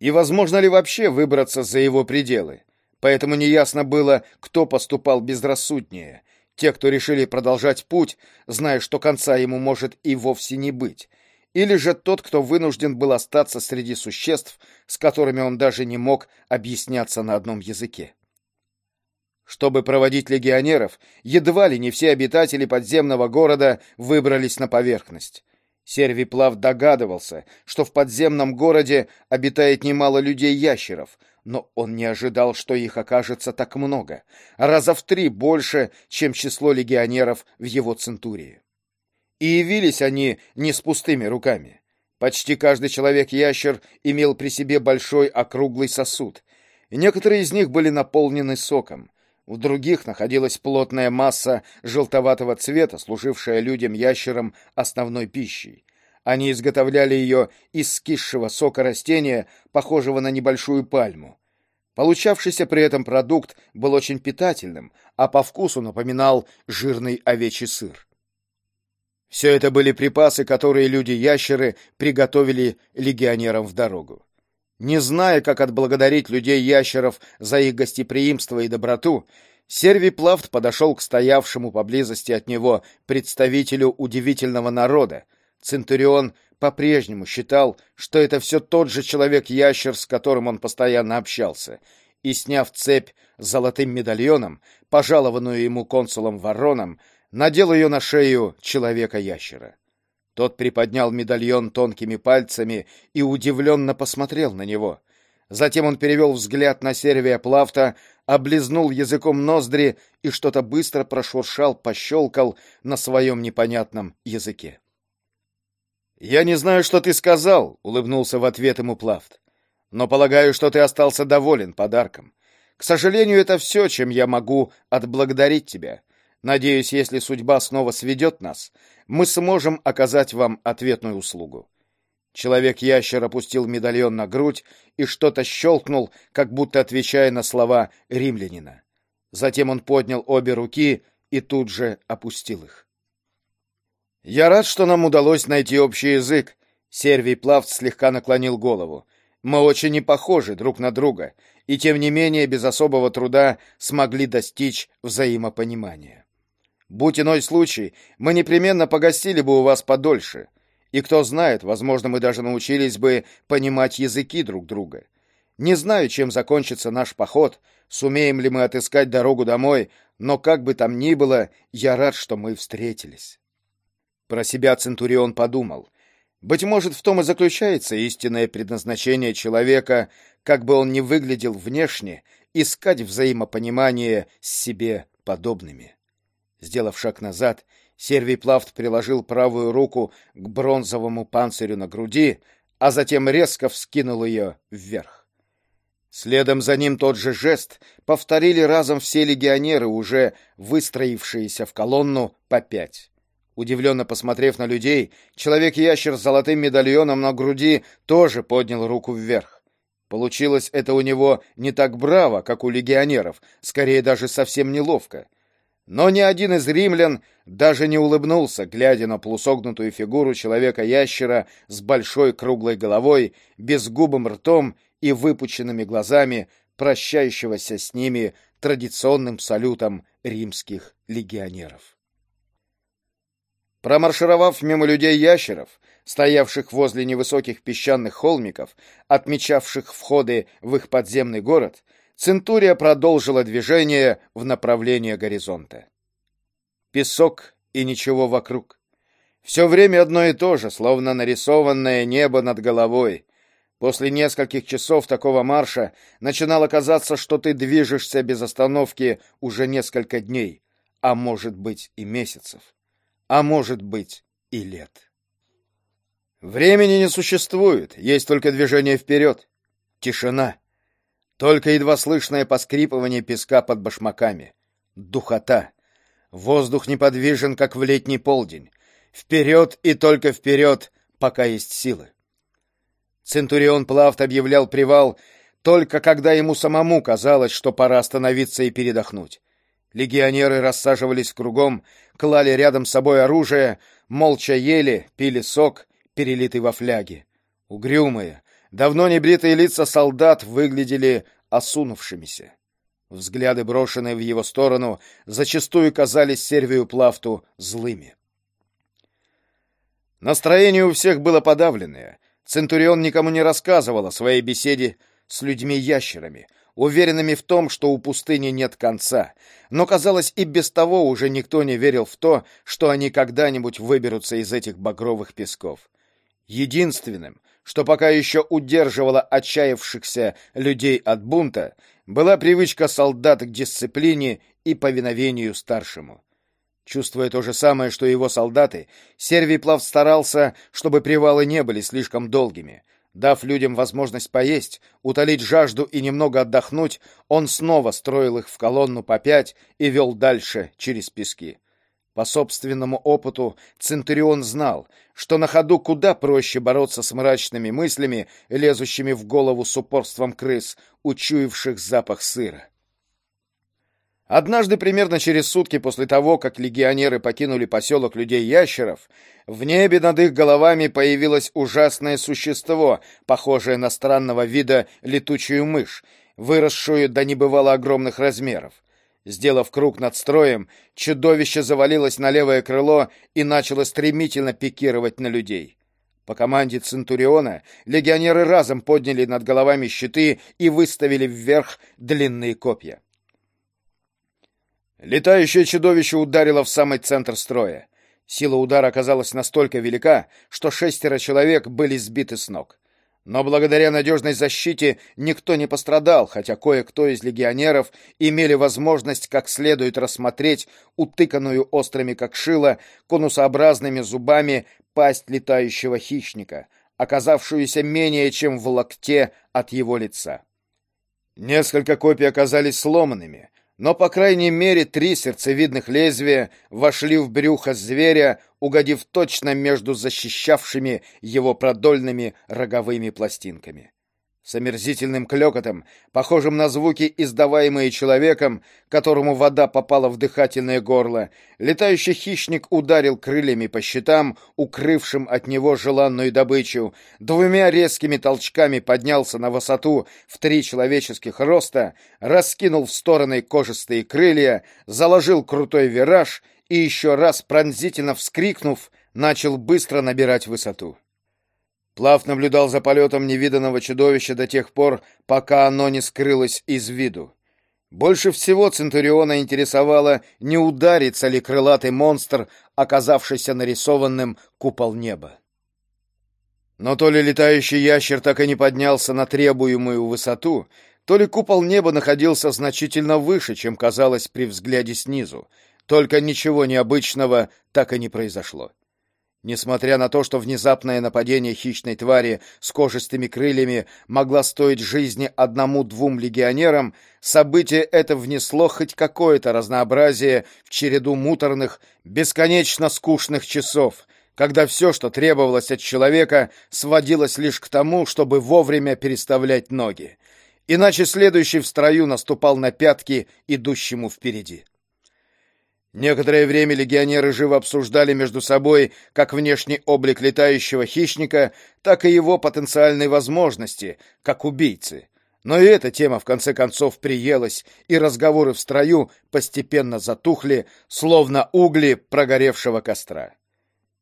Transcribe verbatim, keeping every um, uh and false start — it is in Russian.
и возможно ли вообще выбраться за его пределы. Поэтому неясно было, кто поступал безрассуднее: те, кто решили продолжать путь, зная, что конца ему может и вовсе не быть, или же тот, кто вынужден был остаться среди существ, с которыми он даже не мог объясняться на одном языке. Чтобы проводить легионеров, едва ли не все обитатели подземного города выбрались на поверхность. Сервий Плавт догадывался, что в подземном городе обитает немало людей-ящеров, но он не ожидал, что их окажется так много, раза в три больше, чем число легионеров в его центурии. И явились они не с пустыми руками. Почти каждый человек-ящер имел при себе большой округлый сосуд, и некоторые из них были наполнены соком. В других находилась плотная масса желтоватого цвета, служившая людям-ящерам основной пищей. Они изготовляли ее из скисшего сока растения, похожего на небольшую пальму. Получавшийся при этом продукт был очень питательным, а по вкусу напоминал жирный овечий сыр. Все это были припасы, которые люди-ящеры приготовили легионерам в дорогу. Не зная, как отблагодарить людей-ящеров за их гостеприимство и доброту, Сервий Плавт подошел к стоявшему поблизости от него представителю удивительного народа. Центурион по-прежнему считал, что это все тот же человек-ящер, с которым он постоянно общался, и, сняв цепь с золотым медальоном, пожалованную ему консулом Варроном, надел ее на шею человека-ящера. Тот приподнял медальон тонкими пальцами и удивленно посмотрел на него. Затем он перевел взгляд на Сервия Плавта, облизнул языком ноздри и что-то быстро прошуршал, пощелкал на своем непонятном языке. «Я не знаю, что ты сказал», — улыбнулся в ответ ему Плавт, «но полагаю, что ты остался доволен подарком. К сожалению, это все, чем я могу отблагодарить тебя. Надеюсь, если судьба снова сведет нас, мы сможем оказать вам ответную услугу». Человек-ящер опустил медальон на грудь и что-то щелкнул, как будто отвечая на слова римлянина. Затем он поднял обе руки и тут же опустил их. «Я рад, что нам удалось найти общий язык», — Сервий Плавт слегка наклонил голову. «Мы очень не похожи друг на друга, и тем не менее без особого труда смогли достичь взаимопонимания. Будь иной случай, мы непременно погостили бы у вас подольше. И кто знает, возможно, мы даже научились бы понимать языки друг друга. Не знаю, чем закончится наш поход, сумеем ли мы отыскать дорогу домой, но как бы там ни было, я рад, что мы встретились». Про себя Центурион подумал: быть может, в том и заключается истинное предназначение человека, как бы он ни выглядел внешне, искать взаимопонимание с себе подобными. Сделав шаг назад, Сервий Плавт приложил правую руку к бронзовому панцирю на груди, а затем резко вскинул ее вверх. Следом за ним тот же жест повторили разом все легионеры, уже выстроившиеся в колонну по пять. Удивленно посмотрев на людей, человек-ящер с золотым медальоном на груди тоже поднял руку вверх. Получилось это у него не так браво, как у легионеров, скорее даже совсем неловко. Но ни один из римлян даже не улыбнулся, глядя на полусогнутую фигуру человека-ящера с большой круглой головой, безгубым ртом и выпученными глазами, прощающегося с ними традиционным салютом римских легионеров. Промаршировав мимо людей-ящеров, стоявших возле невысоких песчаных холмиков, отмечавших входы в их подземный город, Центурия продолжила движение в направлении горизонта. Песок и ничего вокруг. Все время одно и то же, словно нарисованное небо над головой. После нескольких часов такого марша начинало казаться, что ты движешься без остановки уже несколько дней, а может быть и месяцев, а может быть и лет. Времени не существует, есть только движение вперед. Тишина. Только едва слышное поскрипывание песка под башмаками. Духота. Воздух неподвижен, как в летний полдень. Вперед и только вперед, пока есть силы. Центурион Плавт объявлял привал только когда ему самому казалось, что пора остановиться и передохнуть. Легионеры рассаживались кругом, клали рядом с собой оружие, молча ели, пили сок, перелитый во фляги. Угрюмые, Давно небритые лица солдат выглядели осунувшимися. Взгляды, брошенные в его сторону, зачастую казались Сервию Плафту злыми. Настроение у всех было подавленное. Центурион никому не рассказывал о своей беседе с людьми-ящерами, уверенными в том, что у пустыни нет конца, но, казалось, и без того уже никто не верил в то, что они когда-нибудь выберутся из этих багровых песков. Единственным, что пока еще удерживало отчаявшихся людей от бунта, была привычка солдат к дисциплине и повиновению старшему. Чувствуя то же самое, что и его солдаты, Сервий Плафт старался, чтобы привалы не были слишком долгими. Дав людям возможность поесть, утолить жажду и немного отдохнуть, он снова строил их в колонну по пять и вел дальше через пески. По собственному опыту Центурион знал, что на ходу куда проще бороться с мрачными мыслями, лезущими в голову с упорством крыс, учуявших запах сыра. Однажды, примерно через сутки после того, как легионеры покинули поселок людей-ящеров, в небе над их головами появилось ужасное существо, похожее на странного вида летучую мышь, выросшую до небывало огромных размеров. Сделав круг над строем, чудовище завалилось на левое крыло и начало стремительно пикировать на людей. По команде Центуриона легионеры разом подняли над головами щиты и выставили вверх длинные копья. Летающее чудовище ударило в самый центр строя. Сила удара оказалась настолько велика, что шестеро человек были сбиты с ног. Но благодаря надежной защите никто не пострадал, хотя кое-кто из легионеров имели возможность как следует рассмотреть утыканную острыми как шило конусообразными зубами пасть летающего хищника, оказавшуюся менее чем в локте от его лица. Несколько копий оказались сломанными, но, по крайней мере, три сердцевидных лезвия вошли в брюхо зверя, угодив точно между защищавшими его продольными роговыми пластинками. С омерзительным клёкотом, похожим на звуки, издаваемые человеком, которому вода попала в дыхательное горло, летающий хищник ударил крыльями по щитам, укрывшим от него желанную добычу, двумя резкими толчками поднялся на высоту в три человеческих роста, раскинул в стороны кожистые крылья, заложил крутой вираж и еще раз пронзительно вскрикнув, начал быстро набирать высоту. Плафт наблюдал за полетом невиданного чудовища до тех пор, пока оно не скрылось из виду. Больше всего Центуриона интересовало, не ударится ли крылатый монстр, оказавшийся нарисованным купол неба. Но то ли летающий ящер так и не поднялся на требуемую высоту, то ли купол неба находился значительно выше, чем казалось при взгляде снизу, только ничего необычного так и не произошло. Несмотря на то, что внезапное нападение хищной твари с кожистыми крыльями могло стоить жизни одному-двум легионерам, событие это внесло хоть какое-то разнообразие в череду муторных, бесконечно скучных часов, когда все, что требовалось от человека, сводилось лишь к тому, чтобы вовремя переставлять ноги. Иначе следующий в строю наступал на пятки идущему впереди. Некоторое время легионеры живо обсуждали между собой как внешний облик летающего хищника, так и его потенциальные возможности, как убийцы. Но и эта тема в конце концов приелась, и разговоры в строю постепенно затухли, словно угли прогоревшего костра.